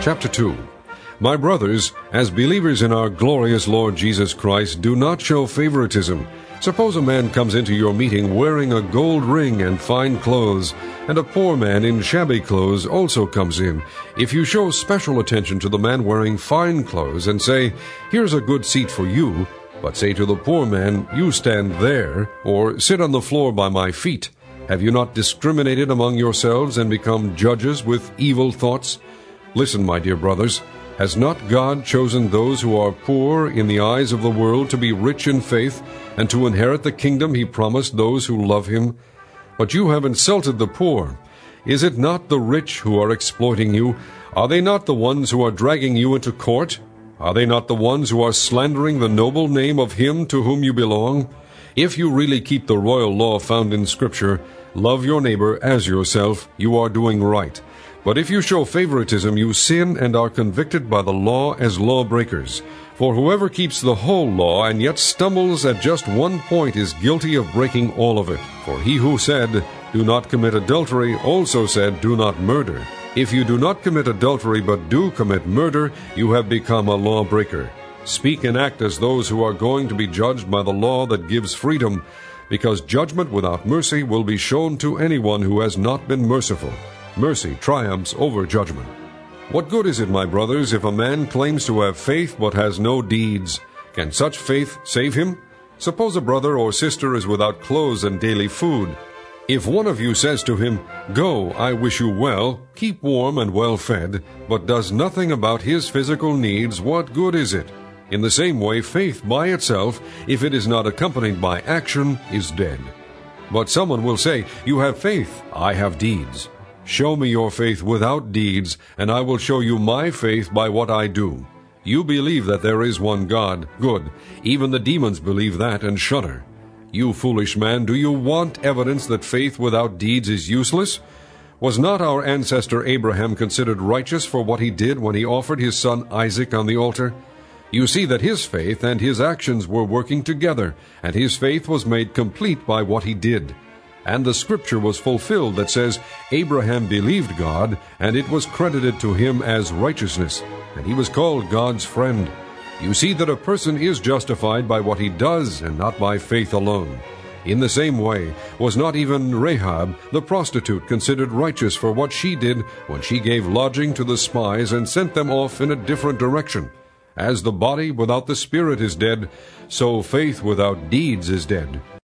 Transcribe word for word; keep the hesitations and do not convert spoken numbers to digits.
Chapter two. My brothers, as believers in our glorious Lord Jesus Christ, do not show favoritism. Suppose a man comes into your meeting wearing a gold ring and fine clothes, and a poor man in shabby clothes also comes in. If you show special attention to the man wearing fine clothes and say, "Here's a good seat for you," but say to the poor man, "You stand there," or "Sit on the floor by my feet," have you not discriminated among yourselves and become judges with evil thoughts? Listen, my dear brothers. Has not God chosen those who are poor in the eyes of the world to be rich in faith, and to inherit the kingdom he promised those who love him? But you have insulted the poor. Is it not the rich who are exploiting you? Are they not the ones who are dragging you into court? Are they not the ones who are slandering the noble name of him to whom you belong? If you really keep the royal law found in Scripture, love your neighbor as yourself, you are doing right. But if you show favoritism, you sin and are convicted by the law as lawbreakers. For whoever keeps the whole law and yet stumbles at just one point is guilty of breaking all of it. For he who said, "Do not commit adultery," also said, "Do not murder." If you do not commit adultery but do commit murder, you have become a lawbreaker. Speak and act as those who are going to be judged by the law that gives freedom, because judgment without mercy will be shown to anyone who has not been merciful. Mercy triumphs over judgment. What good is it, my brothers, if a man claims to have faith but has no deeds? Can such faith save him? Suppose a brother or sister is without clothes and daily food. If one of you says to him, "Go, I wish you well, keep warm and well fed," but does nothing about his physical needs, what good is it? In the same way, faith by itself, if it is not accompanied by action, is dead. But someone will say, "You have faith, I have deeds." Show me your faith without deeds, and I will show you my faith by what I do. You believe that there is one God. Good. Even the demons believe that and shudder. You foolish man, do you want evidence that faith without deeds is useless? Was not our ancestor Abraham considered righteous for what he did when he offered his son Isaac on the altar? You see that his faith and his actions were working together, and his faith was made complete by what he did. And the scripture was fulfilled that says, "Abraham believed God, and it was credited to him as righteousness, and he was called God's friend." You see that a person is justified by what he does, and not by faith alone. In the same way, was not even Rahab, the prostitute, considered righteous for what she did when she gave lodging to the spies and sent them off in a different direction? As the body without the spirit is dead, so faith without deeds is dead.